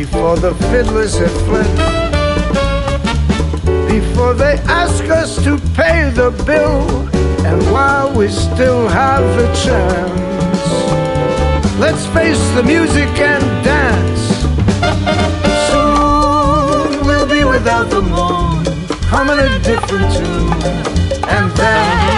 before the fiddlers had fled, before they ask us to pay the bill, and while we still have the chance, let's face the music and dance. Soon we'll be without the moon, humming a different tune, and then